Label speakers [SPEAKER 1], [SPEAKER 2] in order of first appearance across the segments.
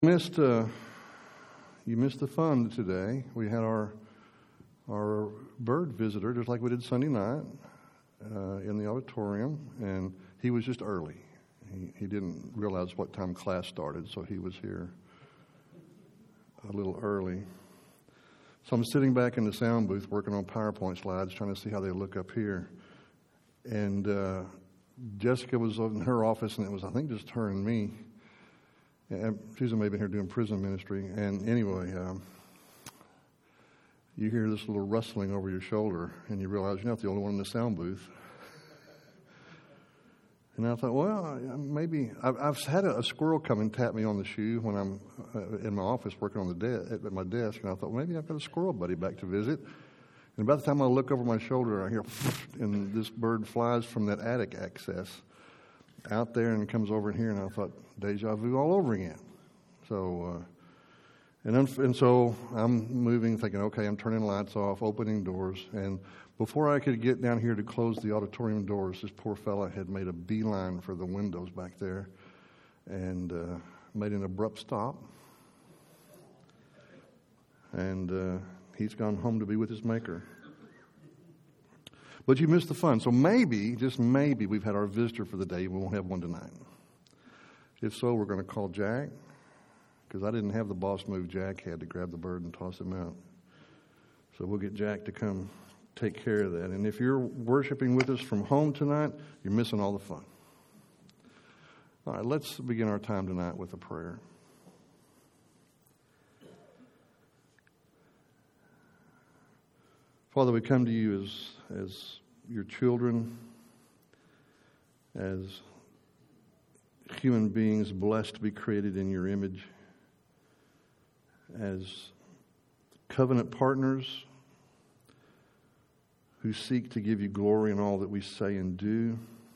[SPEAKER 1] missed you missed the fun today. We had our bird visitor, just like we did Sunday night, in the auditorium, and he was just early. He didn't realize what time class started, so he was here a little early. So I'm sitting back in the sound booth working on PowerPoint slides, trying to see how they look up here. And Jessica was in her office, and it was, I think, just her and me. And Susan may have been here doing prison ministry. And anyway, you hear this little rustling over your shoulder, and you realize you're not the only one in the sound booth. And I thought, well, maybe I've had a squirrel come and tap me on the shoe when I'm in my office working on at my desk, and I thought, maybe I've got a squirrel buddy back to visit. And by the time I look over my shoulder, I hear, and this bird flies from that attic access out there and comes over in here, and I thought, deja vu all over again. So, and so I'm moving, thinking, okay, I'm turning lights off, opening doors, and before I could get down here to close the auditorium doors, this poor fella had made a beeline for the windows back there and made an abrupt stop. And he's gone home to be with his maker. But you missed the fun. So maybe, just maybe, we've had our visitor for the day. We won't have one tonight. If so, we're going to call Jack, because I didn't have the boss move Jack had to grab the bird and toss him out. So we'll get Jack to come take care of that. And if you're worshiping with us from home tonight, you're missing all the fun. All right, let's begin our time tonight with a prayer. Father, we come to you as your children, as human beings blessed to be created in your image, as covenant partners who seek to give you glory in all that we say and do,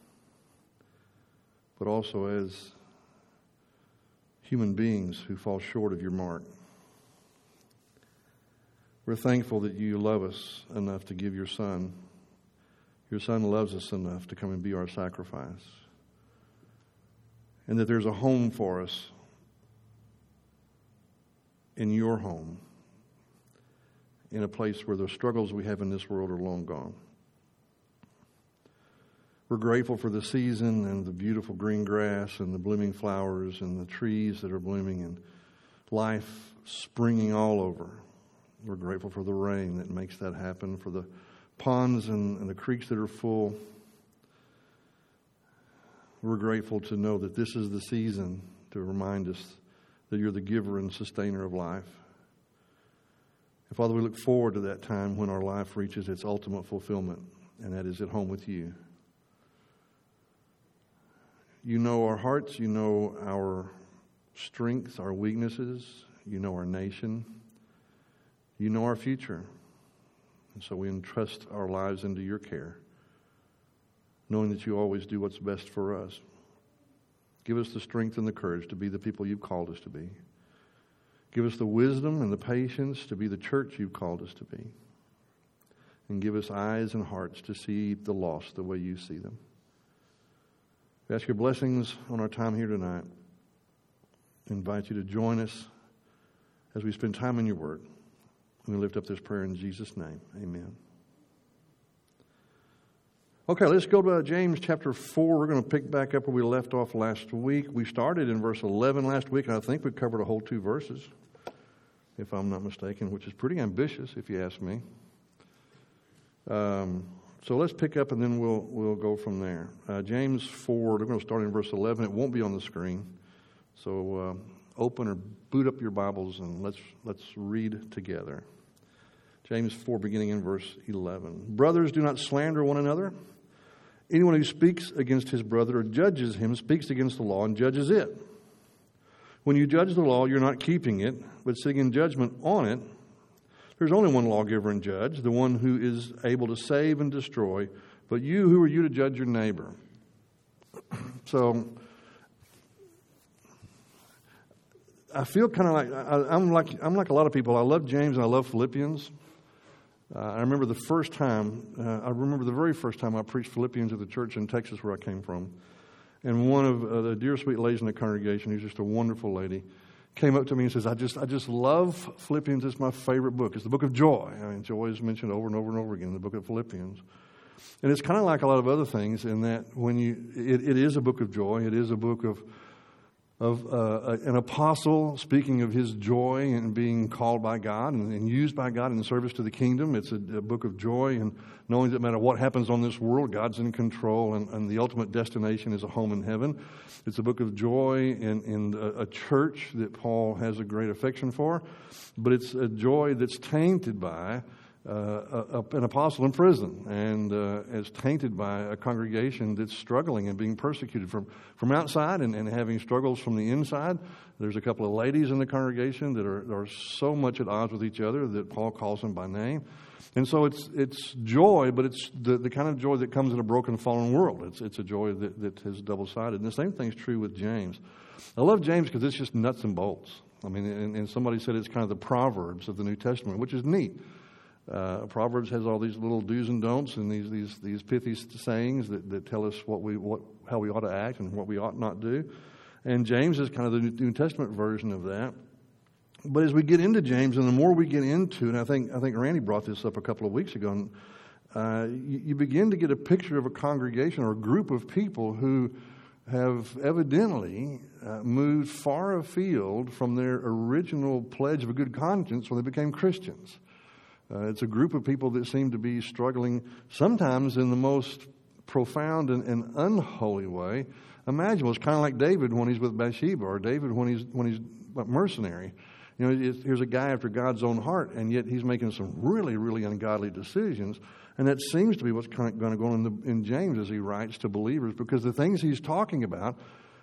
[SPEAKER 1] but also as human beings who fall short of your mark. We're thankful that you love us enough to give your Son. Your Son loves us enough to come and be our sacrifice. And that there's a home for us in your home, in a place where the struggles we have in this world are long gone. We're grateful for the season and the beautiful green grass and the blooming flowers and the trees that are blooming and life springing all over. We're grateful for the rain that makes that happen, for the ponds and the creeks that are full. We're grateful to know that this is the season to remind us that you're the giver and sustainer of life. And Father, we look forward to that time when our life reaches its ultimate fulfillment, and that is at home with you. You know our hearts, you know our strengths, our weaknesses, you know our nation, you know our future. And so we entrust our lives into your care, knowing that you always do what's best for us. Give us the strength and the courage to be the people you've called us to be. Give us the wisdom and the patience to be the church you've called us to be. And give us eyes and hearts to see the lost the way you see them. We ask your blessings on our time here tonight. I invite you to join us as we spend time in your word. We lift up this prayer in Jesus' name. Amen. Okay, let's go to James chapter 4. We're going to pick back up where we left off last week. We started in verse 11 last week, and I think we covered a whole 2 verses, if I'm not mistaken, which is pretty ambitious, if you ask me. So let's pick up, and then we'll go from there. James 4, we're going to start in verse 11. It won't be on the screen. So open or boot up your Bibles, and let's read together. James 4, beginning in verse 11. Brothers, do not slander one another. Anyone who speaks against his brother or judges him speaks against the law and judges it. When you judge the law, you're not keeping it, but seeking judgment on it. There's only one lawgiver and judge, the one who is able to save and destroy. But you, who are you to judge your neighbor? So I feel kind of I'm like a lot of people. I love James and I love Philippians. I remember the very first time I preached Philippians at the church in Texas where I came from. And one of the dear sweet ladies in the congregation, who's just a wonderful lady, came up to me and says, I just love Philippians. It's my favorite book. It's the book of joy. I mean, joy is mentioned over and over and over again in the book of Philippians. And it's kind of like a lot of other things in that it is a book of joy. It is a book of an apostle speaking of his joy and being called by God and used by God in service to the kingdom. It's a book of joy and knowing that no matter what happens on this world, God's in control and the ultimate destination is a home in heaven. It's a book of joy in a church that Paul has a great affection for, but it's a joy that's tainted by an apostle in prison and is tainted by a congregation that's struggling and being persecuted from outside and having struggles from the inside. There's a couple of ladies in the congregation that are so much at odds with each other that Paul calls them by name. And so it's joy, but it's the kind of joy that comes in a broken, fallen world. It's a joy that is double-sided. And the same thing's true with James. I love James because it's just nuts and bolts. I mean, and somebody said it's kind of the Proverbs of the New Testament, which is neat. Proverbs has all these little do's and don'ts and these pithy sayings that tell us how we ought to act and what we ought not do. And James is kind of the New Testament version of that. But as we get into James, and the more we get into, and I think Randy brought this up a couple of weeks ago, you begin to get a picture of a congregation or a group of people who have evidently moved far afield from their original pledge of a good conscience when they became Christians. It's a group of people that seem to be struggling sometimes in the most profound and unholy way imaginable. It's kind of like David when he's with Bathsheba, or David when he's a mercenary. You know, here's a guy after God's own heart, and yet he's making some really, really ungodly decisions. And that seems to be what's kind of going to go on in James as he writes to believers, because the things he's talking about,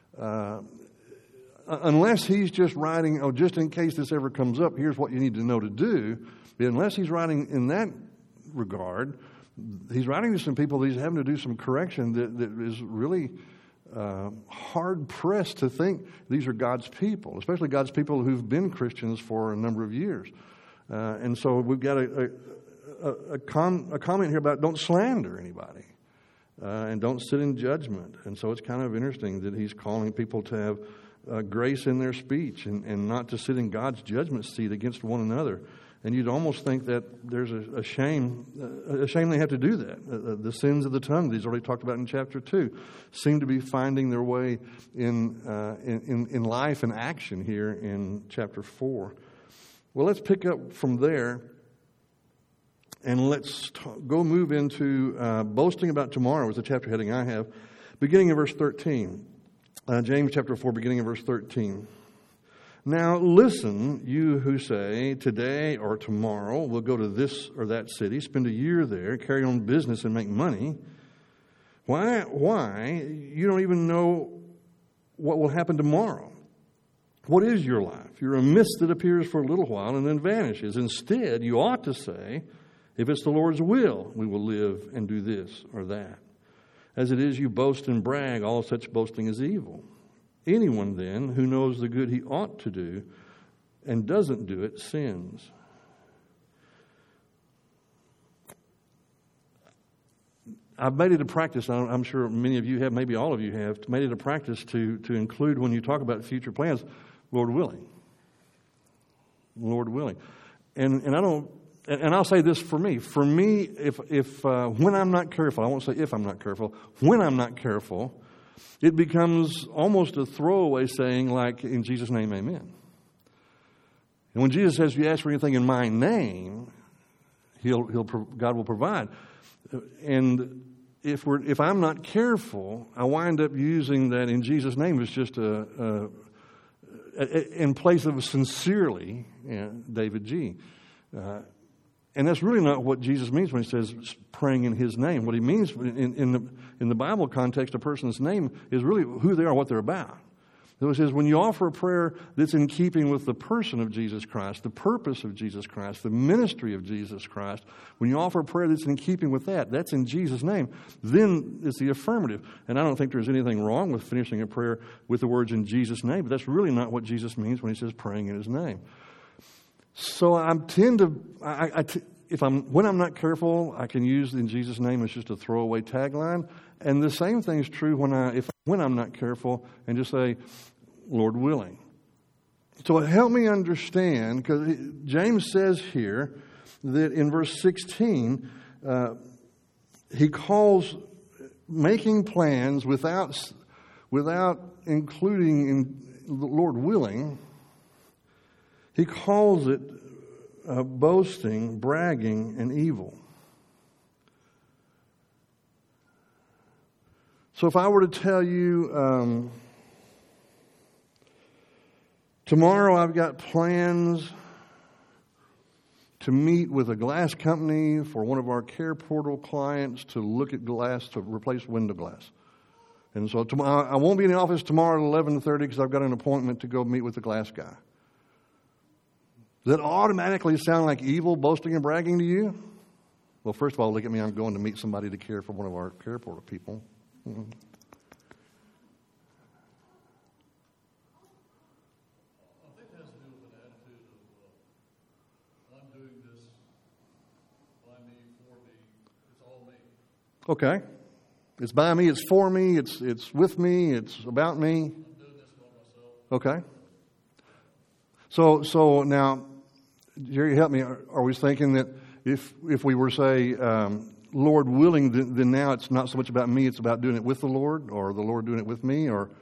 [SPEAKER 1] unless he's just writing, just in case this ever comes up, here's what you need to know to do. But unless he's writing in that regard, he's writing to some people that he's having to do some correction that is really hard-pressed to think these are God's people, especially God's people who've been Christians for a number of years. And so we've got a comment here about don't slander anybody and don't sit in judgment. And so it's kind of interesting that he's calling people to have grace in their speech and not to sit in God's judgment seat against one another. And you'd almost think that there's a shame they have to do that. The sins of the tongue, that he's already talked about in chapter 2, seem to be finding their way in life and action here in chapter 4. Well, let's pick up from there, and let's go move into boasting about tomorrow is the chapter heading I have, beginning in verse 13. James chapter 4, beginning in verse 13. Now listen, you who say, today or tomorrow we'll go to this or that city, spend a year there, carry on business and make money. Why? You don't even know what will happen tomorrow. What is your life? You're a mist that appears for a little while and then vanishes. Instead, you ought to say, if it's the Lord's will, we will live and do this or that. As it is, you boast and brag, all such boasting is evil. Anyone, then, who knows the good he ought to do and doesn't do it sins. I've made it a practice, I'm sure many of you have, maybe all of you have, made it a practice to include when you talk about future plans, Lord willing. Lord willing. And I'll say this for me. For me, if when I'm not careful, I won't say if I'm not careful, when I'm not careful, it becomes almost a throwaway saying like, in Jesus' name, amen. And when Jesus says, if you ask for anything in my name, God will provide. And if I'm not careful, I wind up using that in Jesus' name as just in place of sincerely, David G. And that's really not what Jesus means when he says praying in his name. What he means in the Bible context, a person's name is really who they are, what they're about. So it says when you offer a prayer that's in keeping with the person of Jesus Christ, the purpose of Jesus Christ, the ministry of Jesus Christ, when you offer a prayer that's in keeping with that's in Jesus' name, then it's the affirmative. And I don't think there's anything wrong with finishing a prayer with the words in Jesus' name, but that's really not what Jesus means when he says praying in his name. So when I'm not careful, I can use in Jesus' name as just a throwaway tagline. And the same thing is true when I'm not careful and just say, Lord willing. So help me understand, because James says here that in verse 16, he calls making plans without including in the Lord willing. He calls it boasting, bragging, and evil. So if I were to tell you, tomorrow I've got plans to meet with a glass company for one of our Care Portal clients to look at glass, to replace window glass. And so tomorrow, I won't be in the office tomorrow at 11:30 because I've got an appointment to go meet with the glass guy. Does that automatically sound like evil, boasting, and bragging to you? Well, first of all, look at me. I'm going to meet somebody to care for one of our Care Portal people. Mm-hmm. Okay. It's by me, it's for me, it's with me, it's about me. Okay. So now, Jerry, help me. Are we thinking that if we were, say, Lord willing, then now it's not so much about me, it's about doing it with the Lord, or the Lord doing it with me, or?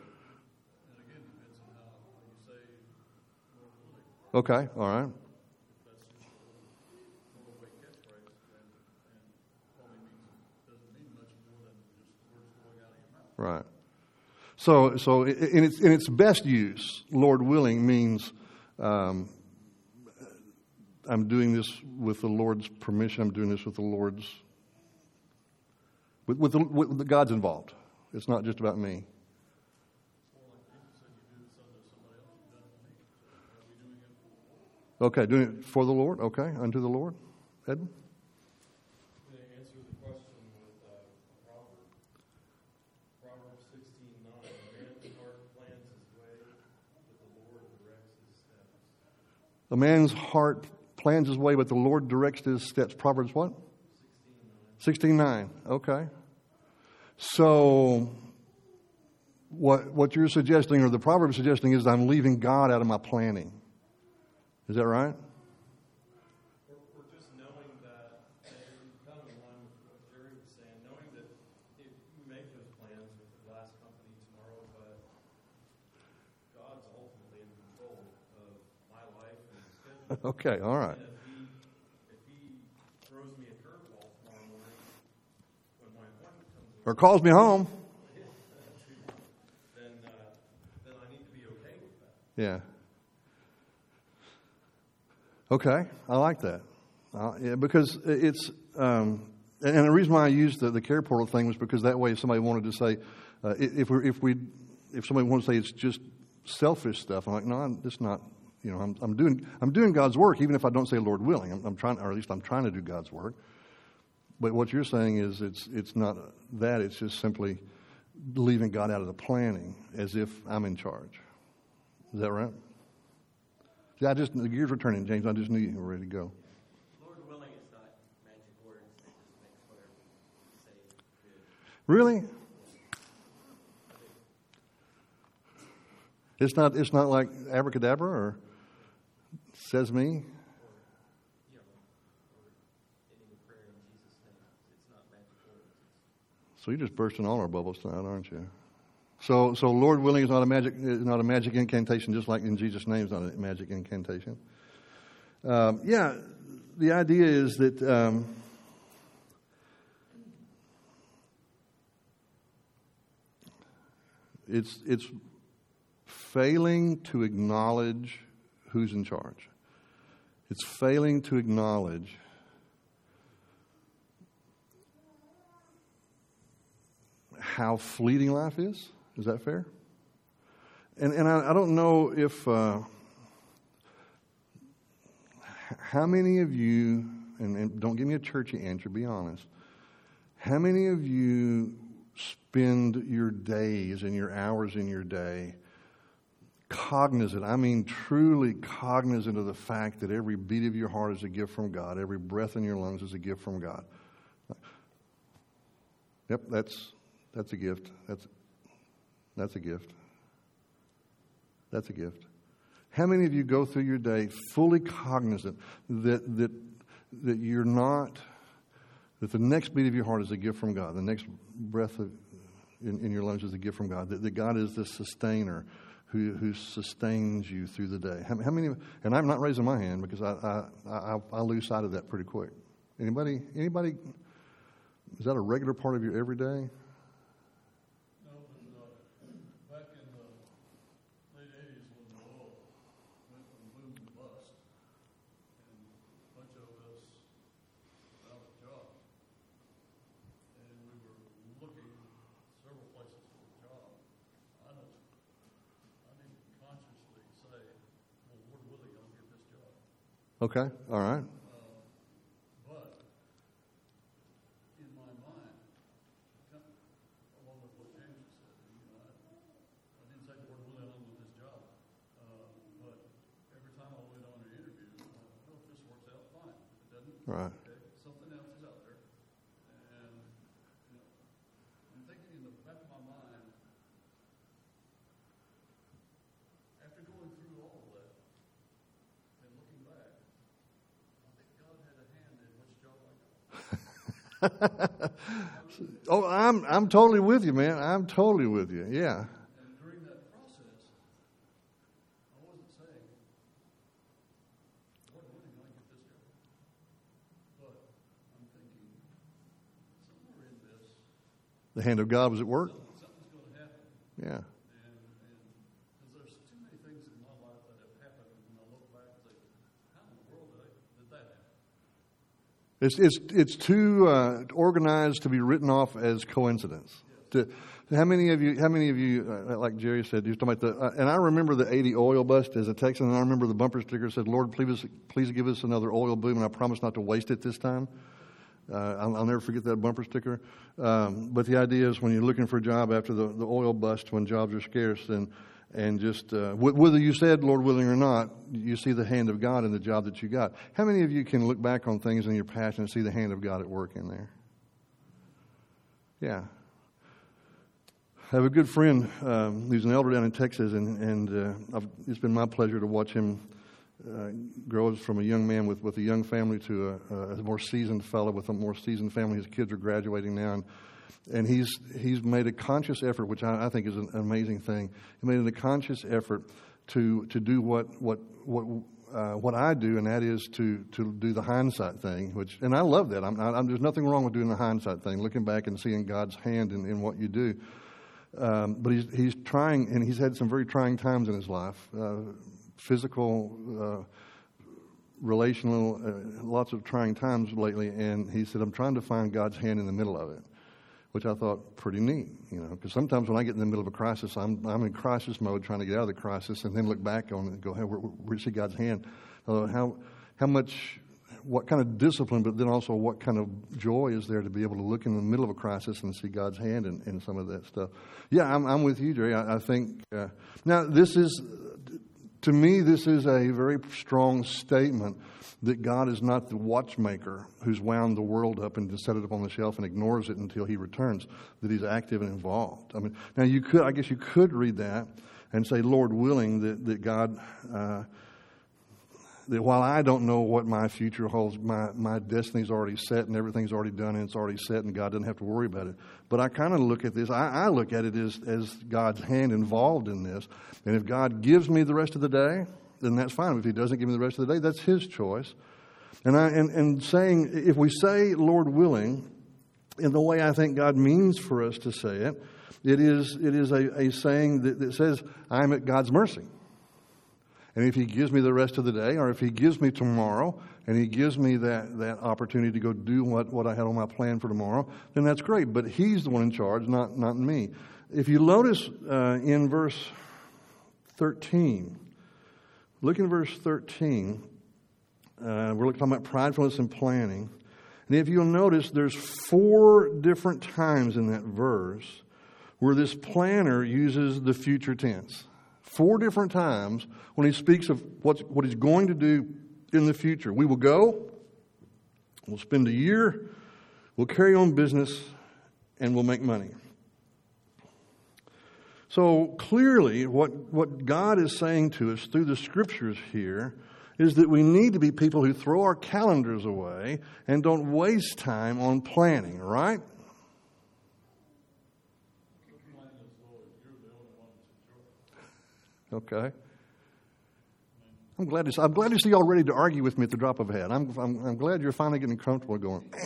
[SPEAKER 1] Okay, all right. Right. So in its best use, Lord willing means I'm doing this with the Lord's permission. I'm doing this with the Lord's with the God's involved. It's not just about me. Okay, doing it for the Lord. Okay, unto the Lord. Ed? A man's heart plans his way, but the Lord directs his steps. Proverbs what? 16:9. Okay. So what you're suggesting, or the Proverbs suggesting, is I'm leaving God out of my planning. Is that right?
[SPEAKER 2] We're just knowing that, kind of in line with what Jerry was saying, knowing that if you make those plans with the glass company tomorrow, but God's ultimately in control of my life and schedule.
[SPEAKER 1] Okay, all right.
[SPEAKER 2] And if he throws me a curveball tomorrow morning when my appointment comes
[SPEAKER 1] Or calls me home.
[SPEAKER 2] then I need to be okay with that.
[SPEAKER 1] Yeah. Okay, I like that. Yeah, because it's, and the reason why I used the Care Portal thing was because that way, if somebody wanted to say, if somebody wanted to say it's just selfish stuff, I'm like, no, it's not. You know, I'm doing God's work, even if I don't say Lord willing. I'm trying, or at least I'm trying to do God's work. But what you're saying is it's not that. It's just simply leaving God out of the planning, as if I'm in charge. Is that right? Yeah, the gears were turning, James. I just knew you were ready to go.
[SPEAKER 3] Lord willing is not magic words. It just makes whatever you say good.
[SPEAKER 1] Really? It's not like abracadabra or says me?
[SPEAKER 3] Or ending a prayer in Jesus' name. It's not magic words.
[SPEAKER 1] So you're just bursting all our bubbles tonight, aren't you? So Lord willing is not a magic incantation, just like in Jesus' name is not a magic incantation. The idea is that it's failing to acknowledge who's in charge. It's failing to acknowledge how fleeting life is. Is that fair? And I don't know if how many of you, and don't give me a churchy answer, be honest, how many of you spend your days and your hours in your day cognizant, I mean truly cognizant of the fact that every beat of your heart is a gift from God, every breath in your lungs is a gift from God? Yep, that's a gift. That's a gift. That's a gift. How many of you go through your day fully cognizant that you're not, that the next beat of your heart is a gift from God, the next breath in your lungs is a gift from God, that God is the sustainer who sustains you through the day? How many? And I'm not raising my hand because I lose sight of that pretty quick. Anybody? Is that a regular part of your everyday?
[SPEAKER 4] No, but back in the late 80s when the oil went from boom to bust, and a bunch of us were out of jobs, and we were looking several places for a job. I didn't consciously say, well, Lord willing, I'll get this job.
[SPEAKER 1] Okay, all right.
[SPEAKER 4] But in my mind, along with what James said, I didn't say, Lord willing, I'll get this job. But every time I went on an interview, well, if this works out, fine. If it doesn't,
[SPEAKER 1] Right.
[SPEAKER 4] okay, something else is out there. And I'm thinking in the back of my mind, after going through all of that and looking back, I think God had a hand in which job I got.
[SPEAKER 1] Oh, I'm totally with you, man. I'm totally with you. Yeah.
[SPEAKER 4] And during that process, I wasn't saying, Lord willing, I get this job. But I'm thinking, somewhere in this,
[SPEAKER 1] The hand of God was at work.
[SPEAKER 4] something's going to happen.
[SPEAKER 1] Yeah.
[SPEAKER 4] And because there's too many things in my life that have happened, and I look back and think, how in the world did that happen?
[SPEAKER 1] It's too organized to be written off as coincidence. How many of you, like Jerry said, you're talking about and I remember the 80 oil bust as a Texan, and I remember the bumper sticker said, Lord, please give us another oil boom, and I promise not to waste it this time. I'll never forget that bumper sticker. But the idea is when you're looking for a job after the oil bust, when jobs are scarce, and just whether you said, Lord willing or not, you see the hand of God in the job that you got. How many of you can look back on things in your past and see the hand of God at work in there? Yeah. I have a good friend who's an elder down in Texas, and it's been my pleasure to watch him grow from a young man with a young family to a more seasoned fellow with a more seasoned family. His kids are graduating now, and he's made a conscious effort, which I think is an amazing thing. He made a conscious effort to do what I do, and that is to do the hindsight thing. And I love that. There's nothing wrong with doing the hindsight thing, looking back and seeing God's hand in what you do. But he's trying, and he's had some very trying times in his life, physical, relational, lots of trying times lately. And he said, I'm trying to find God's hand in the middle of it, which I thought pretty neat, because sometimes when I get in the middle of a crisis, I'm in crisis mode trying to get out of the crisis, and then look back on it and go, hey, where see God's hand? How much, what kind of discipline, but then also what kind of joy is there to be able to look in the middle of a crisis and see God's hand in some of that stuff? Yeah, I'm with you, Jerry. I think, now to me, this is a very strong statement that God is not the watchmaker who's wound the world up and just set it up on the shelf and ignores it until he returns, that he's active and involved. I mean, now I guess you could read that and say, Lord willing, that God, that while I don't know what my future holds, my destiny's already set and everything's already done and it's already set and God doesn't have to worry about it. But I kind of look at this, I look at it as God's hand involved in this. And if God gives me the rest of the day, then that's fine. If he doesn't give me the rest of the day, that's his choice. And saying, if we say, Lord willing, in the way I think God means for us to say it, it is a saying that says, I'm at God's mercy. And if he gives me the rest of the day, or if he gives me tomorrow, and he gives me that opportunity to go do what I had on my plan for tomorrow, then that's great. But he's the one in charge, not me. If you notice in verse 13, look in verse 13. We're talking about pridefulness and planning. And if you'll notice, there's 4 different times in that verse where this planner uses the future tense. 4 different times when he speaks of what he's going to do in the future. We will go, we'll spend a year, we'll carry on business, and we'll make money. So clearly, what God is saying to us through the Scriptures here is that we need to be people who throw our calendars away and don't waste time on planning, right? Okay. I'm glad to see y'all ready to argue with me at the drop of a hat. I'm glad you're finally getting comfortable going.
[SPEAKER 4] Once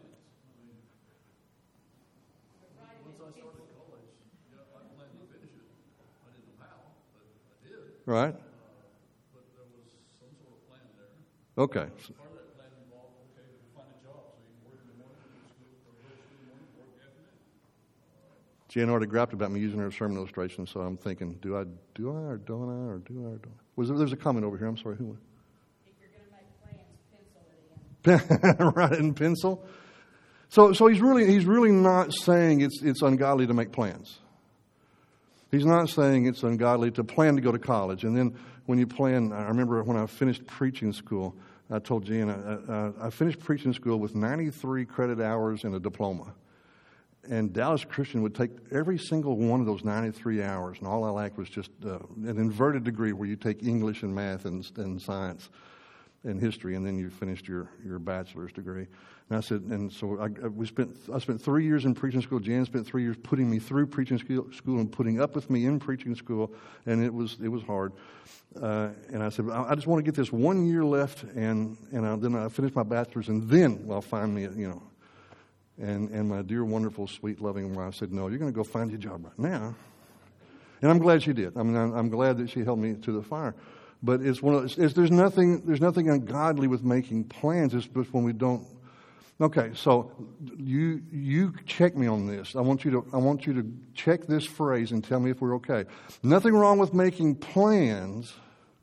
[SPEAKER 4] I started college, I planned to finish it. I didn't know how, but I did.
[SPEAKER 1] Right?
[SPEAKER 4] But there was some sort of plan there.
[SPEAKER 1] Okay.
[SPEAKER 4] Part of that plan involved, okay, to find a job so you can work in the morning, go to school in the morning, work in the afternoon.
[SPEAKER 1] Jan already griped about me using her sermon illustration, so I'm thinking, do I, or don't I, or do I, or don't I? There's a comment over here. I'm sorry. Who?
[SPEAKER 5] If you're going to make plans, pencil it in.
[SPEAKER 1] Write it in pencil. So he's really not saying it's ungodly to make plans. He's not saying it's ungodly to plan to go to college. And then when you plan, I remember when I finished preaching school, I told Jan, I finished preaching school with 93 credit hours and a diploma. And Dallas Christian would take every single one of those 93 hours, and all I lacked was just an inverted degree where you take English and math and science and history, and then you finished your bachelor's degree. And I said, and so I spent 3 years in preaching school. Jan spent 3 years putting me through preaching school and putting up with me in preaching school, and it was hard. And I said, I just want to get this 1 year left, and then I finish my bachelor's, and then I'll find me, And my dear, wonderful, sweet, loving wife said, no, you're going to go find your job right now. And I'm glad she did. I mean, I'm glad that she held me to the fire. But it's one of those, there's nothing ungodly with making plans. It's just when we don't. Okay, so you check me on this. I want you to check this phrase and tell me if we're okay. Nothing wrong with making plans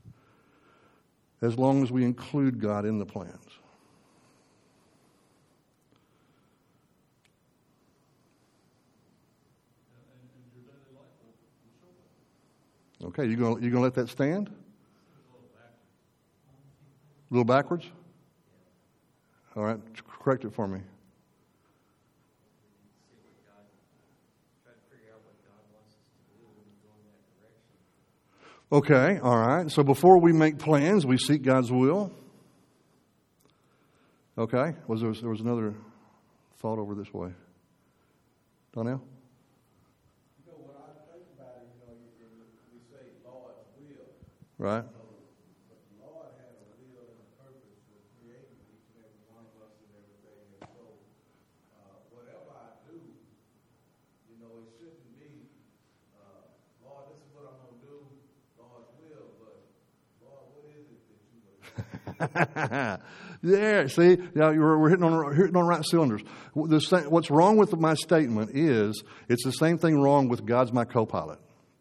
[SPEAKER 1] as long as we include God in the plans. Okay, you gonna let that stand? A little backwards? All right, correct it for me. Okay, all right. So before we make plans, we seek God's will. Okay, there was another thought over this way. Donnell? Right.
[SPEAKER 6] But the Lord had a will and a purpose for creating each and every one of us and everything. And so, whatever I do, it shouldn't be, Lord, this is what I'm going to do, Lord's will, but Lord, what is it that you will do?
[SPEAKER 1] Yeah, see, now we're hitting on right cylinders. What's wrong with my statement is it's the same thing wrong with God's my co-pilot.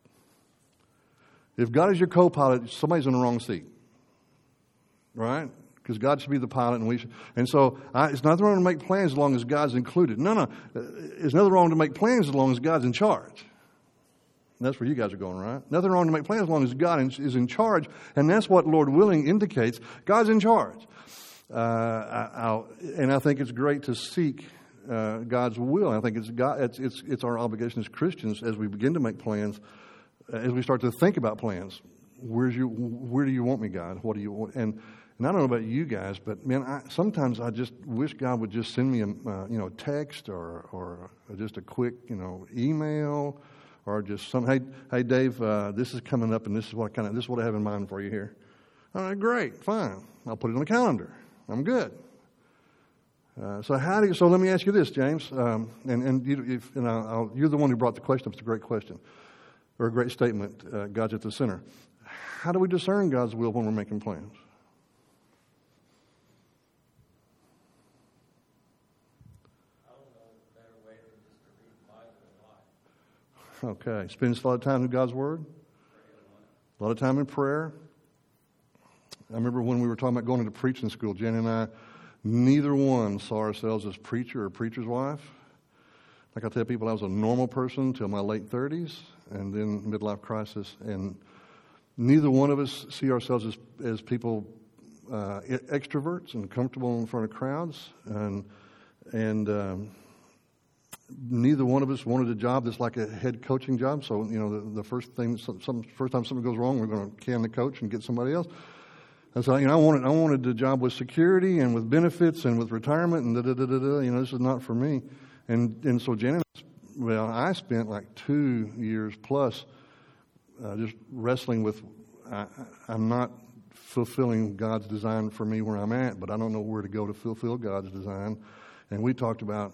[SPEAKER 1] If God is your co-pilot, somebody's in the wrong seat, right? Because God should be the pilot, and we should. And so, it's nothing wrong to make plans as long as God's included. No, it's nothing wrong to make plans as long as God's in charge. And that's where you guys are going, right? Nothing wrong to make plans as long as God is in charge, and that's what Lord willing indicates. God's in charge, and I think it's great to seek God's will. I think it's our obligation as Christians as we begin to make plans. As we start to think about plans, where do you want me, God? What do you want? And I don't know about you guys, but man, sometimes I just wish God would just send me a text or just a quick email or just some hey Dave, this is coming up and this is what I have in mind for you here. All right, great, fine. I'll put it on the calendar. I'm good. So let me ask you this, James, and you're the one who brought the question up. It's a great question. Or a great statement, God's at the center. How do we discern God's will when we're making plans?
[SPEAKER 3] I don't know a better way than just to read the Bible a lot.
[SPEAKER 1] Okay. Spends a lot of time in God's Word? A lot of time in prayer? I remember when we were talking about going into preaching school, Jen and I, neither one saw ourselves as preacher or preacher's wife. Like I tell people, I was a normal person until my late 30s and then midlife crisis. And neither one of us see ourselves as people, extroverts and comfortable in front of crowds. And neither one of us wanted a job that's like a head coaching job. So, the first thing, first time something goes wrong, we're going to can the coach and get somebody else. And so, I wanted a job with security and with benefits and with retirement and this is not for me. And so Janet, I spent like 2 years plus just wrestling with, I'm not fulfilling God's design for me where I'm at, but I don't know where to go to fulfill God's design. And we talked about,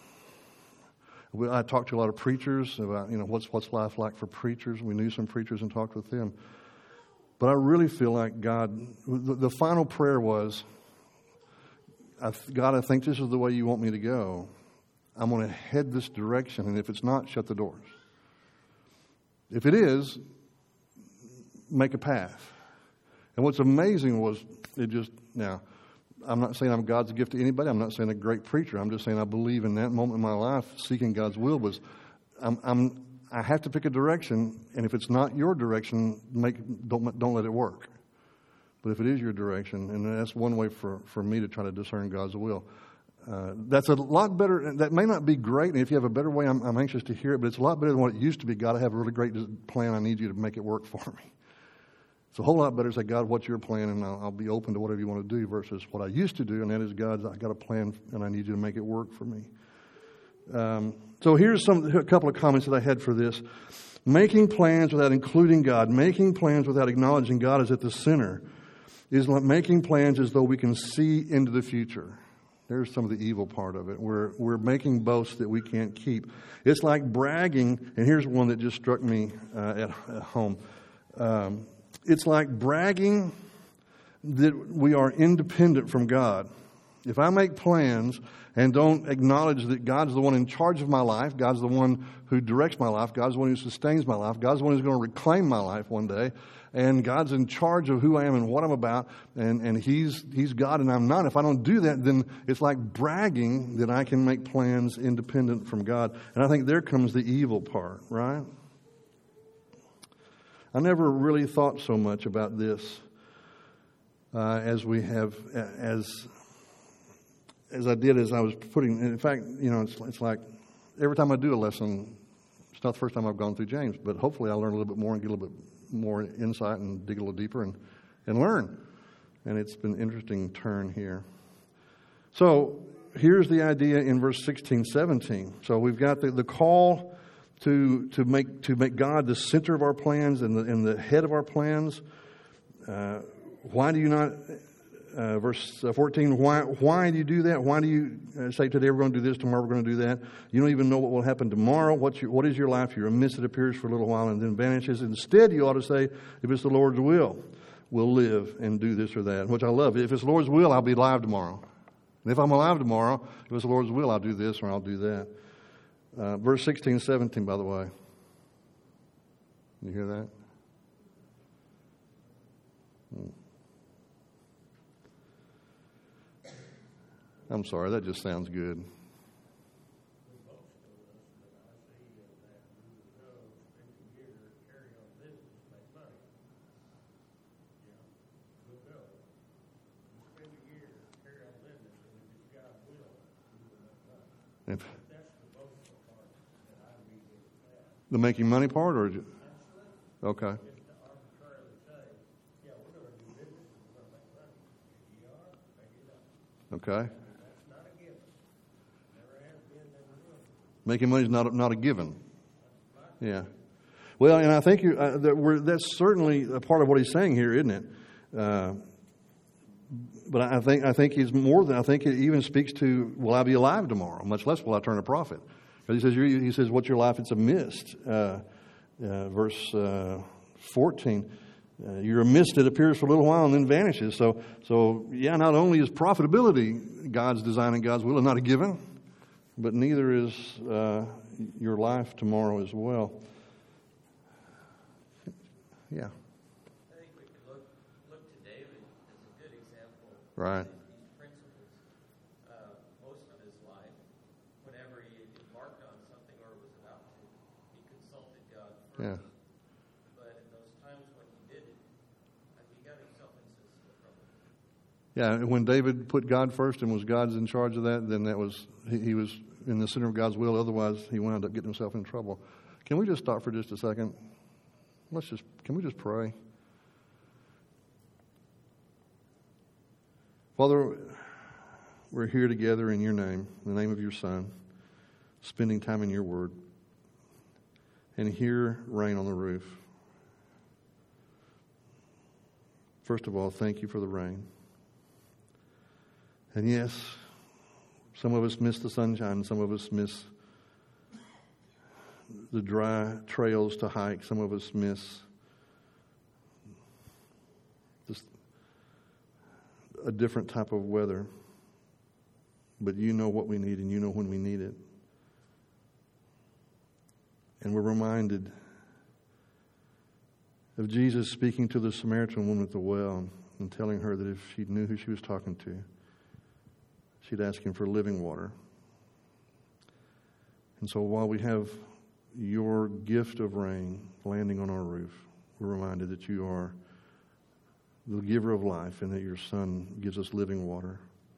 [SPEAKER 1] I talked to a lot of preachers about, what's life like for preachers. We knew some preachers and talked with them. But I really feel like God, the final prayer was, God, I think this is the way you want me to go. I'm going to head this direction, and if it's not, shut the doors. If it is, make a path. And what's amazing was now, I'm not saying I'm God's gift to anybody. I'm not saying a great preacher. I'm just saying I believe in that moment in my life, seeking God's will was, I have to pick a direction, and if it's not your direction, don't let it work. But if it is your direction, and that's one way for me to try to discern God's will. That's a lot better. That may not be great, and if you have a better way, I'm anxious to hear it, but it's a lot better than what it used to be. God, I have a really great plan. I need you to make it work for me. It's a whole lot better to say, God, what's your plan? And I'll be open to whatever you want to do versus what I used to do, and that is, God, I got a plan, and I need you to make it work for me. So here's a couple of comments that I had for this. Making plans without including God, making plans without acknowledging God is at the center, is like making plans as though we can see into the future. There's some of the evil part of it. We're making boasts that we can't keep. It's like bragging, and here's one that just struck me at home. It's like bragging that we are independent from God. If I make plans and don't acknowledge that God's the one in charge of my life, God's the one who directs my life, God's the one who sustains my life, God's the one who's going to reclaim my life one day, and God's in charge of who I am and what I'm about, and He's God and I'm not. If I don't do that, then it's like bragging that I can make plans independent from God. And I think there comes the evil part, right? I never really thought so much about this as I did as I was putting. In fact, it's like every time I do a lesson, it's not the first time I've gone through James, but hopefully I'll learn a little bit more and get a little bit more insight and dig a little deeper and learn. And it's been an interesting turn here. So here's the idea in verse 16, 17. So we've got the call to make God the center of our plans and the head of our plans. Why do you not? Verse 14, why do you do that? Why do you say today we're going to do this, tomorrow we're going to do that? You don't even know what will happen tomorrow. What is your life? You're a mist that appears for a little while and then vanishes. Instead, you ought to say, if it's the Lord's will, we'll live and do this or that, which I love. If it's the Lord's will, I'll be alive tomorrow. And if I'm alive tomorrow, if it's the Lord's will, I'll do this or I'll do that. Verse 16, 17, by the way. You hear that? I'm sorry, that just sounds good. The making money part, or okay. Okay. Making money is not a given. Yeah. Well, and I think that's certainly a part of what he's saying here, isn't it? But I think he's more than. I think it even speaks to, will I be alive tomorrow? Much less will I turn a profit. Because he says, what's your life? It's a mist. Verse 14. You're a mist that appears for a little while and then vanishes. So yeah, not only is profitability God's design and God's will and not a given, but neither is your life tomorrow as well. Yeah.
[SPEAKER 3] I think we could look to David as a good example.
[SPEAKER 1] Right.
[SPEAKER 3] These principles. Most of his life, whenever he embarked on something or was about to, he consulted God first.
[SPEAKER 1] Yeah.
[SPEAKER 3] But in those times when he didn't, he got himself into some trouble.
[SPEAKER 1] Yeah, when David put God first and was God's in charge of that, then that was he was in the center of God's will. Otherwise, he wound up getting himself in trouble. Can we just stop for just a second? Can we just pray? Father, we're here together in your name, in the name of your Son, spending time in your word. And hear rain on the roof. First of all, thank you for the rain. And yes, some of us miss the sunshine. Some of us miss the dry trails to hike. Some of us miss just a different type of weather. But you know what we need, and you know when we need it. And we're reminded of Jesus speaking to the Samaritan woman at the well and telling her that if she knew who she was talking to, she'd ask him for living water. And so while we have your gift of rain landing on our roof, we're reminded that you are the giver of life and that your Son gives us living water.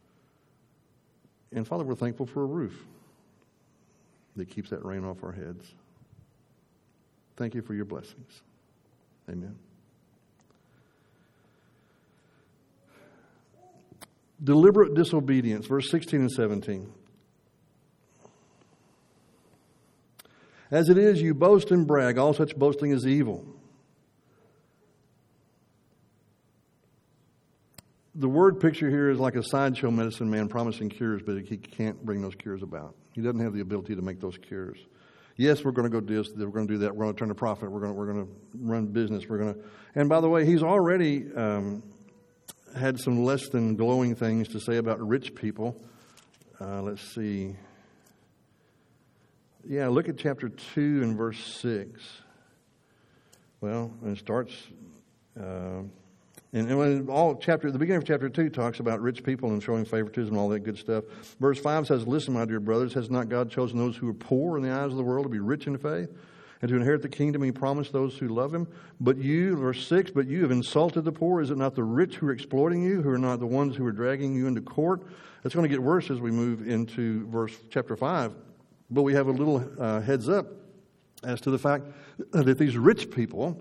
[SPEAKER 1] And Father, we're thankful for a roof that keeps that rain off our heads. Thank you for your blessings. Amen. Deliberate disobedience, verse 16 and 17. As it is, you boast and brag. All such boasting is evil. The word picture here is like a sideshow medicine man promising cures, but he can't bring those cures about. He doesn't have the ability to make those cures. Yes, we're going to go do this, we're going to do that, we're going to turn a profit, we're going to run business, and by the way, he's already had some less than glowing things to say about rich people. Let's see. Yeah, look at chapter 2 and verse 6. Well, it starts... And when the beginning of chapter 2 talks about rich people and showing favoritism and all that good stuff. Verse 5 says, listen, my dear brothers, has not God chosen those who are poor in the eyes of the world to be rich in faith and to inherit the kingdom he promised those who love him? But you, verse 6, but you have insulted the poor. Is it not the rich who are exploiting you, who are not the ones who are dragging you into court? It's going to get worse as we move into chapter 5. But we have a little heads up as to the fact that these rich people...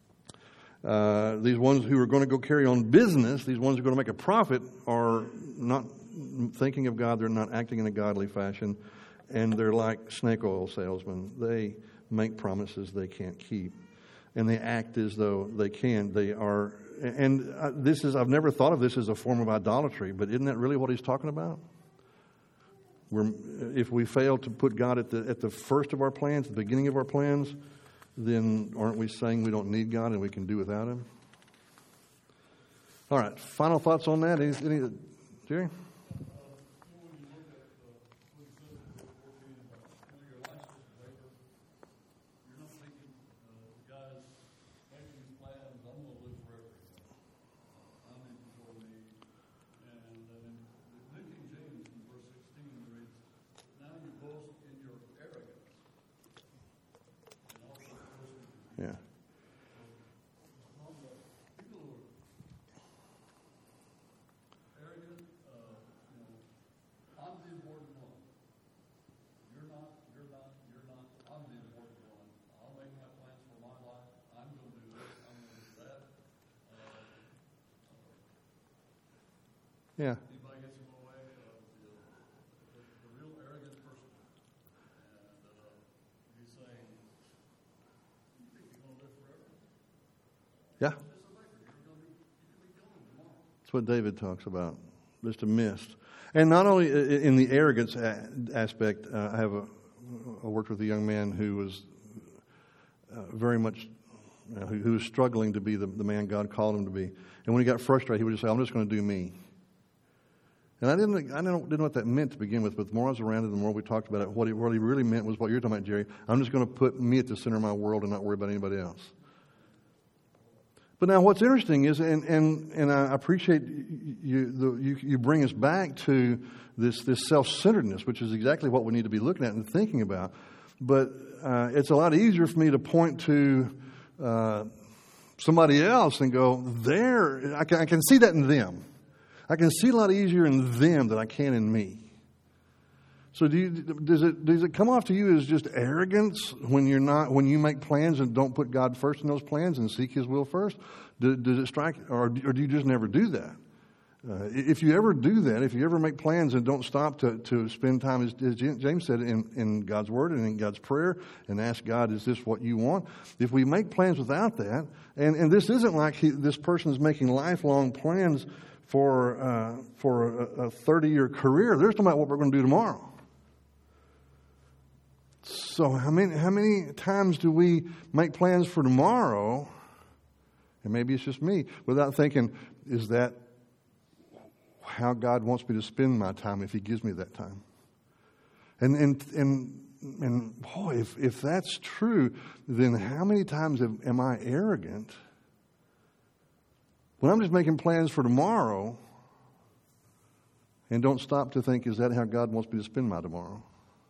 [SPEAKER 1] these ones who are going to go carry on business, these ones who are going to make a profit, are not thinking of God. They're not acting in a godly fashion. And they're like snake oil salesmen. They make promises they can't keep. And they act as though they can. They are, and I've never thought of this as a form of idolatry, but isn't that really what he's talking about? If we fail to put God at the first of our plans, the beginning of our plans, then aren't we saying we don't need God and we can do without him? All right, final thoughts on that? Any Jerry? Yeah. Yeah.
[SPEAKER 4] Anybody gets in the way of the real arrogant person. And he's saying, you think you're going to live forever?
[SPEAKER 1] Yeah. That's what David talks about. Just a mist. And not only in the arrogance aspect, I worked with a young man who was very much, who was struggling to be the man God called him to be. And when he got frustrated, he would just say, I'm just going to do me. And I didn't know what that meant to begin with, but the more I was around it, the more we talked about it, what he really meant was what you're talking about, Jerry. I'm just going to put me at the center of my world and not worry about anybody else. But now what's interesting is, and I appreciate you bring us back to this self-centeredness, which is exactly what we need to be looking at and thinking about. But it's a lot easier for me to point to somebody else and go, I can see that in them. I can see a lot easier in them than I can in me. So does it come off to you as just arrogance when you make plans and don't put God first in those plans and seek His will first? Does it strike, or do you just never do that? If you ever do that, if you ever make plans and don't stop to spend time, as James said, in God's Word and in God's prayer, and ask God, is this what you want? If we make plans without that, and this isn't like this person is making lifelong plans for a 30-year career. They're talking about what we're going to do tomorrow. So how many times do we make plans for tomorrow, and maybe it's just me, without thinking, is that how God wants me to spend my time if He gives me that time? And boy, if that's true, then how many times am I arrogant when I'm just making plans for tomorrow and don't stop to think, is that how God wants me to spend my tomorrow?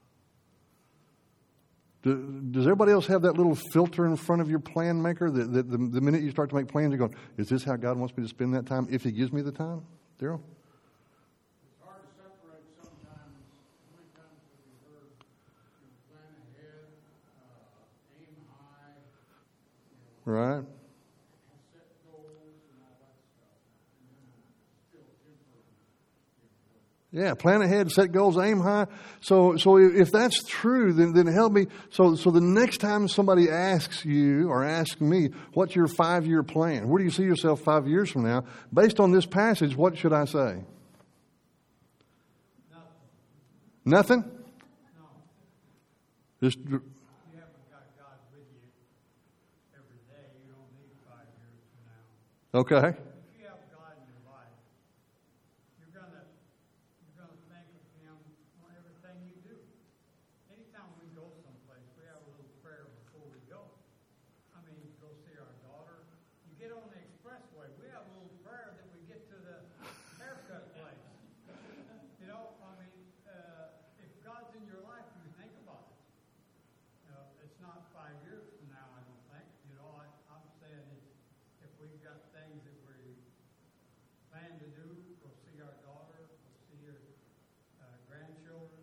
[SPEAKER 1] Does everybody else have that little filter in front of your plan maker that the minute you start to make plans, you're going, is this how God wants me to spend that time if He gives me the time? Daryl?
[SPEAKER 4] It's hard to separate sometimes. How many times have you heard, plan ahead, aim high,
[SPEAKER 1] Right.
[SPEAKER 4] set goals and all that stuff, and then still temper.
[SPEAKER 1] Yeah, plan ahead, set goals, aim high. So if that's true, then help me. So the next time somebody asks you or asks me, what's your 5-year plan? Where do you see yourself 5 years from now? Based on this passage, what should I say? Nothing?
[SPEAKER 4] No.
[SPEAKER 1] Just,
[SPEAKER 4] You haven't got God with you every day. You don't need 5 years from now.
[SPEAKER 1] okay.
[SPEAKER 4] If you have God in your life, you're gonna think of Him on everything you do. Anytime we go someplace, we have a little prayer before we go. I mean, go see our daughter. You get on the expressway, we have a little prayer that we get to the haircut place. You know, I mean, if God's in your life, you think about it. It's not 5 years from now, I don't think. You know, I'm saying if we've got things that we plan to do, go see our daughter, go see your grandchildren.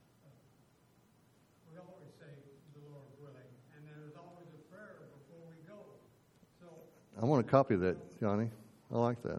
[SPEAKER 4] We always say, the Lord willing, and there's always a prayer before we go. So
[SPEAKER 1] I want to copy that, Johnny. I like that.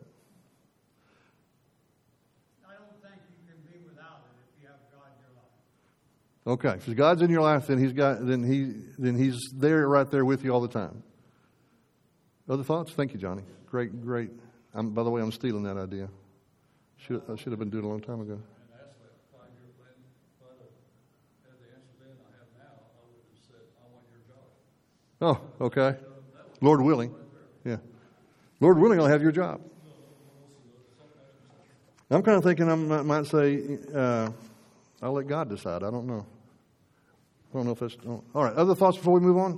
[SPEAKER 4] I don't think you can be without it if you have God in your life.
[SPEAKER 1] Okay. If God's in your life, then He's there, right there with you all the time. Other thoughts? Thank you, Johnny. Great. By the way, I'm stealing that idea. I should have been doing it a long time ago.
[SPEAKER 4] And ask that 5-year plan, but had the answer then I have now, I would have said, I want your job.
[SPEAKER 1] Oh, okay. Lord willing. Yeah. Lord willing, I'll have your job. I'm kind of thinking I might say, I'll let God decide. I don't know. I don't know if that's... All right. Other thoughts before we move on?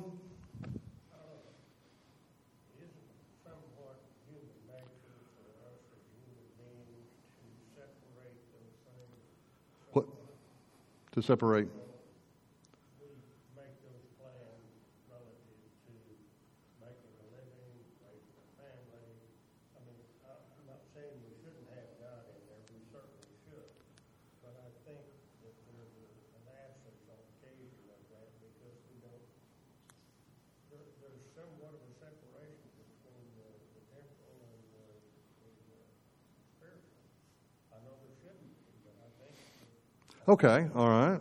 [SPEAKER 1] What? To separate.
[SPEAKER 7] Make those plans relative to making a living, raising a family. I mean, I'm not saying we shouldn't have God in there. We certainly should. But I think that there's an absence on occasion of that because we don't. There's somewhat of a separation between the temporal and the spiritual. I know there shouldn't be, but I think.
[SPEAKER 1] Okay. All right.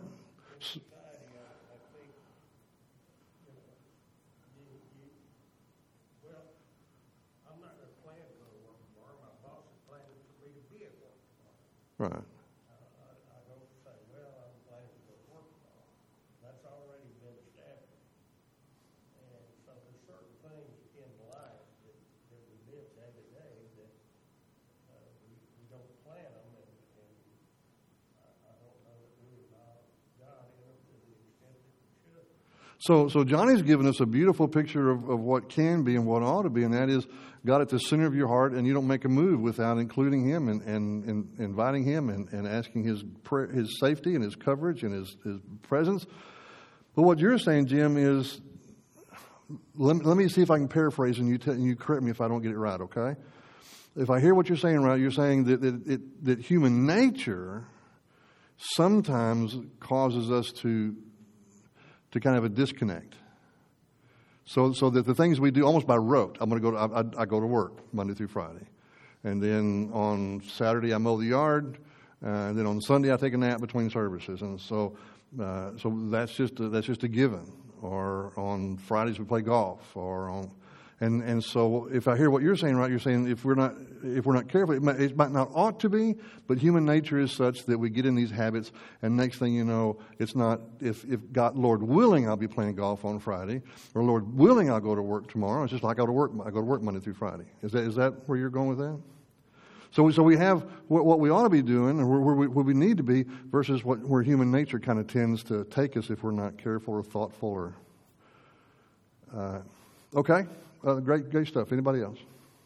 [SPEAKER 7] Well, I'm not going to plan to go to work tomorrow. My boss is planning for me to be at work tomorrow.
[SPEAKER 1] Right.
[SPEAKER 7] I don't say, well, I'm planning to go to work tomorrow. That's already been established. And so there's certain things in life that we live day to day that we don't plan them, and I don't know that we allow God in them to the extent that we should.
[SPEAKER 1] So Johnny's given us a beautiful picture of what can be and what ought to be, and that is God at the center of your heart, and you don't make a move without including Him and inviting Him and asking His safety and His coverage and His presence. But what you're saying, Jim, is, let me see if I can paraphrase, and you correct me if I don't get it right, okay? If I hear what you're saying right, you're saying that human nature sometimes causes us to kind of have a disconnect. So that the things we do almost by rote. I go to work Monday through Friday, and then on Saturday I mow the yard, and then on Sunday I take a nap between services, and so that's just a given. Or on Fridays we play golf, and so if I hear what you're saying, right, you're saying if we're not careful, it might not ought to be, but human nature is such that we get in these habits, and next thing you know, it's not, if God, Lord willing, I'll be playing golf on Friday, or Lord willing, I'll go to work tomorrow. It's just like I go to work Monday through Friday. Is that where you're going with that? So we have what we ought to be doing, and where we need to be, versus where human nature kind of tends to take us if we're not careful or thoughtful. Okay, great stuff. Anybody else?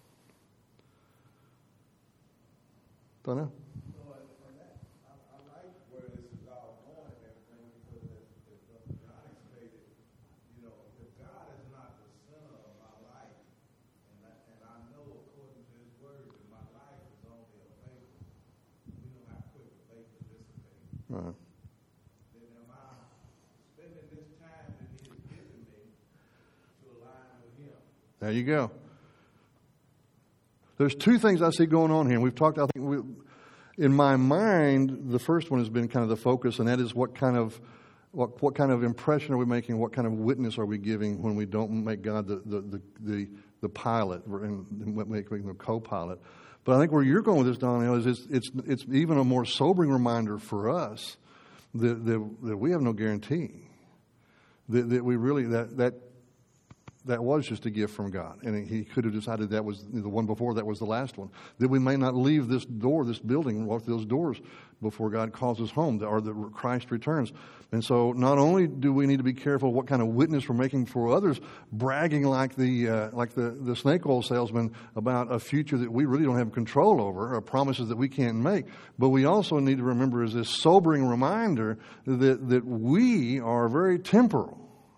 [SPEAKER 1] Don't know.
[SPEAKER 6] I like where this is all going and everything, because as God stated, if God is not the center of my life, and I know according to His word that my life is only a vapor, we know how quick a vapor dissipates.
[SPEAKER 1] Right.
[SPEAKER 6] Then am I spending this time that He has given me to align with Him?
[SPEAKER 1] There you go. There's two things I see going on here. And we've talked, I think, in my mind, the first one has been kind of the focus, and that is what kind of impression are we making? What kind of witness are we giving when we don't make God the pilot and make him the co-pilot? But I think where you're going with this, Donnell, is it's even a more sobering reminder for us that we have no guarantee that we really that was just a gift from God. And He could have decided that was the one before, that was the last one. That we may not leave this building, walk through those doors before God calls us home, or that Christ returns. And so not only do we need to be careful what kind of witness we're making for others, bragging like the snake oil salesman about a future that we really don't have control over, or promises that we can't make, but we also need to remember as this sobering reminder that we are very temporal.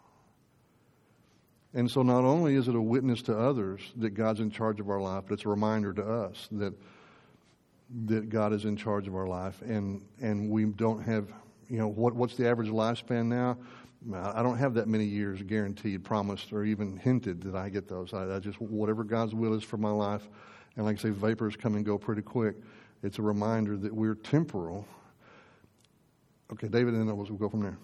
[SPEAKER 1] And so not only is it a witness to others that God's in charge of our life, but it's a reminder to us that God is in charge of our life. And we don't have, what's the average lifespan now? I don't have that many years guaranteed, promised, or even hinted that I get those. I just, whatever God's will is for my life, and like I say, vapors come and go pretty quick. It's a reminder that we're temporal. Okay, David, and then we'll go from there.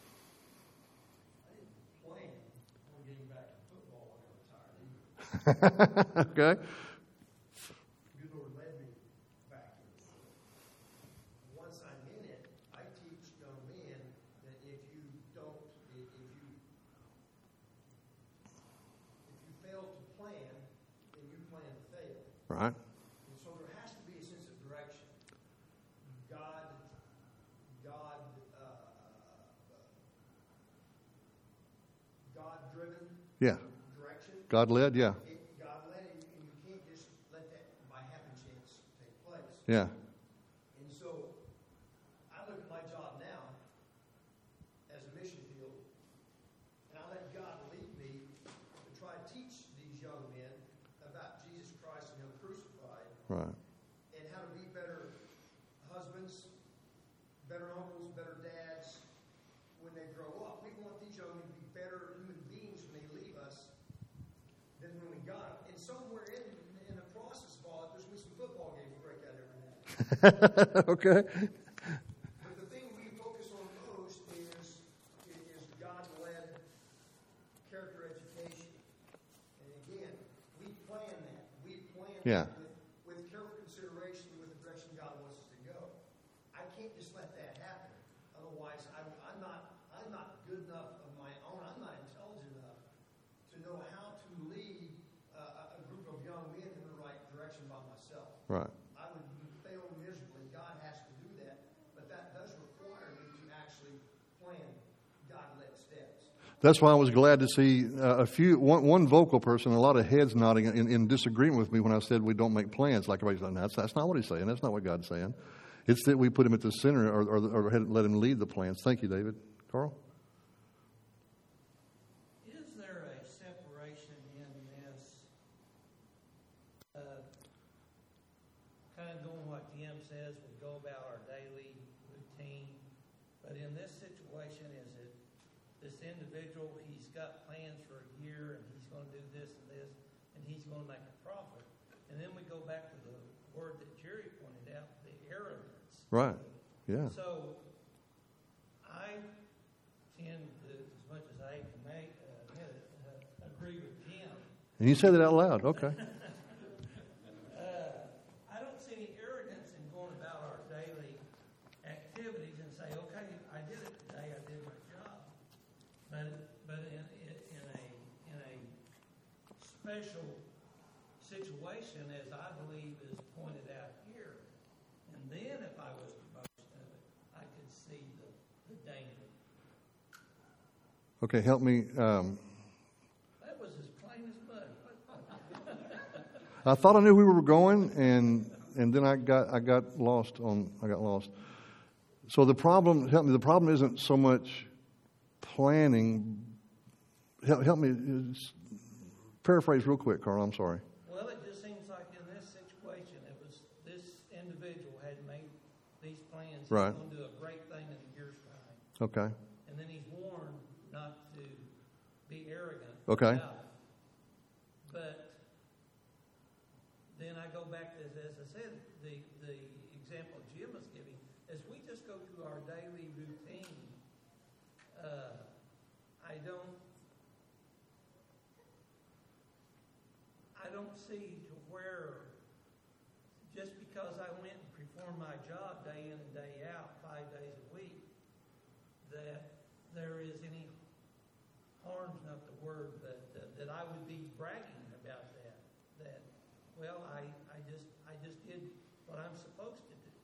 [SPEAKER 1] Okay.
[SPEAKER 7] Good Lord led me back in. Once I'm in it, I teach young men that if you fail to plan, then you plan to fail.
[SPEAKER 1] Right.
[SPEAKER 7] And so there has to be a sense of direction. God-driven.
[SPEAKER 1] Yeah.
[SPEAKER 7] Direction.
[SPEAKER 1] God-led, yeah.
[SPEAKER 7] God led, and you can't just let that by happen chance take place.
[SPEAKER 1] Yeah.
[SPEAKER 7] And so I look at my job now as a mission field, and I let God lead me to try to teach these young men about Jesus Christ and Him crucified,
[SPEAKER 1] Right.
[SPEAKER 7] and how to be better husbands, better uncles, better dads when they grow up. We want these young men to be better human beings when they leave us than when we got them. And somewhere in the process of all that, there's going to be some football games break out every now and then.
[SPEAKER 1] Okay.
[SPEAKER 7] But the thing we focus on most is God-led character education. And again, we plan that. We plan
[SPEAKER 1] Yeah.
[SPEAKER 7] that with careful consideration with the direction God wants us to go. I can't just let that happen. Otherwise, I'm not good enough of my own. I'm not intelligent enough to know how to lead a group of young men in the right direction by myself.
[SPEAKER 1] Right.
[SPEAKER 7] I would fail miserably. God has to do that, but that does require me to actually plan God-led steps.
[SPEAKER 1] That's why I was glad to see one vocal person, a lot of heads nodding in disagreement with me when I said we don't make plans. Like everybody's like, that's not what he's saying. That's not what God's saying. It's that we put him at the center or let him lead the plans. Thank you, David. Carl?
[SPEAKER 3] Is there a separation in this kind of doing what Jim says, we go about our daily routine. But in this situation, is it this individual, he's got plans for a year, and he's going to do this and this, and he's going to make a profit. And then we go back to the word that Jerry pointed out, the arrogance.
[SPEAKER 1] Right. Yeah.
[SPEAKER 3] So I tend to, as much as I can make, agree with Jim.
[SPEAKER 1] And you said that out loud. Okay.
[SPEAKER 3] I don't see any arrogance in going about our daily activities and say, okay, I did it today, I did my job. But in a special situation, as I believe is pointed out here, and then if I was to boast of it, I could see the danger.
[SPEAKER 1] Okay, help me.
[SPEAKER 3] That was as plain as mud.
[SPEAKER 1] I thought I knew where we were going, and then I got lost. So the problem, help me. The problem isn't so much planning. Help me. Paraphrase real quick, Carl. I'm sorry.
[SPEAKER 3] Well, it just seems like in this situation, it was this individual had made these plans.
[SPEAKER 1] Right.
[SPEAKER 3] He's going to do a great thing in a year's time.
[SPEAKER 1] Okay.
[SPEAKER 3] And then he's warned not to be arrogant
[SPEAKER 1] Okay.
[SPEAKER 3] about it. But then I go back to, as I said, the example Jim was giving, as we just go through our daily routine, I don't see to where just because I went and performed my job day in and day out, 5 days a week, that there is any harm's not the word, but that I would be bragging about that. That, well, I just did what I'm supposed to do.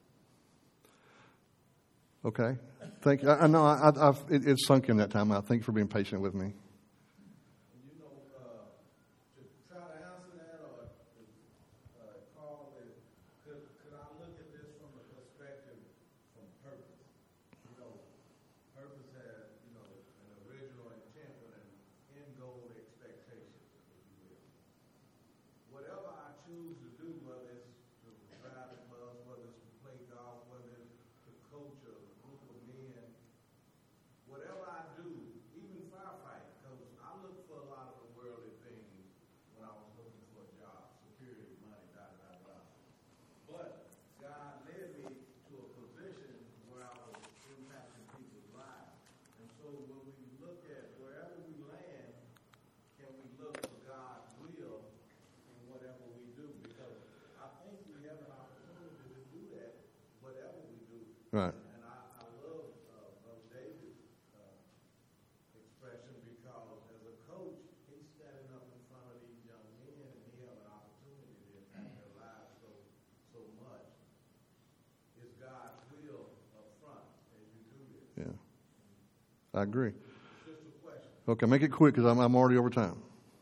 [SPEAKER 1] Okay. Thank you. I know it's sunk in that time. I thank you for being patient with me.
[SPEAKER 6] You know, to try to answer that, or Carl, could I look at this from the perspective from purpose? You know, purpose has, you know, an original intent and an end goal expectation, if you will. Whatever I choose to do, whether it's to drive the bus, whether it's to play golf, whether it's to coach a group of men, whatever I do, even firefighting, because I look for a lot of the worldly things when I was looking for a job, security, money, But God led me to a position where I was impacting people's lives. And so when we look at wherever we land, can we look for God's will in whatever we do? Because I think we have an opportunity to do that, whatever we do.
[SPEAKER 1] Right.
[SPEAKER 6] And I love Brother David's expression, because as a coach, he's standing up in front of these young men, and he has an opportunity to impact their lives so much. It's God's will up front as you do this.
[SPEAKER 1] Yeah. I agree.
[SPEAKER 6] It's just a question.
[SPEAKER 1] Okay, make it quick because I'm already over time.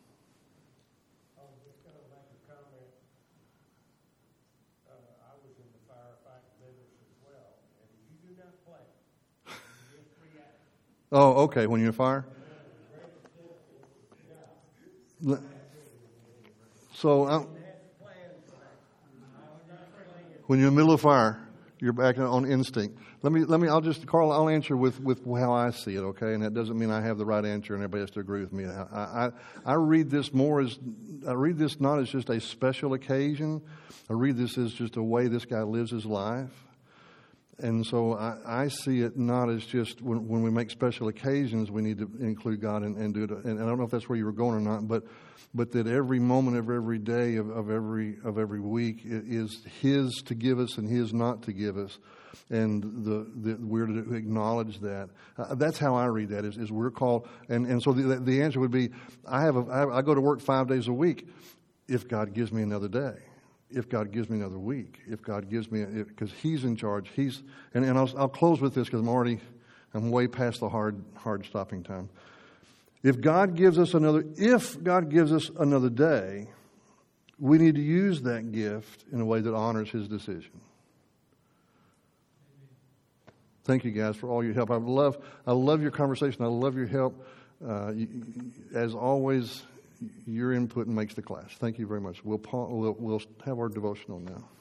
[SPEAKER 7] I was just going to make a comment. I was in the firefighting business as well, and you do not play. You just react.
[SPEAKER 1] Oh, okay. When you're in fire. So when you're in the middle of fire, you're acting on instinct. Carl, I'll answer with how I see it, okay? And that doesn't mean I have the right answer and everybody has to agree with me. I read this not as just a special occasion. I read this as just a way this guy lives his life. And so I see it not as just when we make special occasions, we need to include God and do it. And I don't know if that's where you were going or not, but that every moment of every day of every week is His to give us and His not to give us, and we're to acknowledge that. That's how I read that. Is we're called, and so the answer would be, I go to work 5 days a week, if God gives me another day. If God gives me another week, if God gives me, because He's in charge, and I'll close with this because I'm way past the hard stopping time. If God gives us another day, we need to use that gift in a way that honors His decision. Thank you guys for all your help. I love your conversation. I love your help. As always, your input makes the class. Thank you very much. We'll have our devotional now.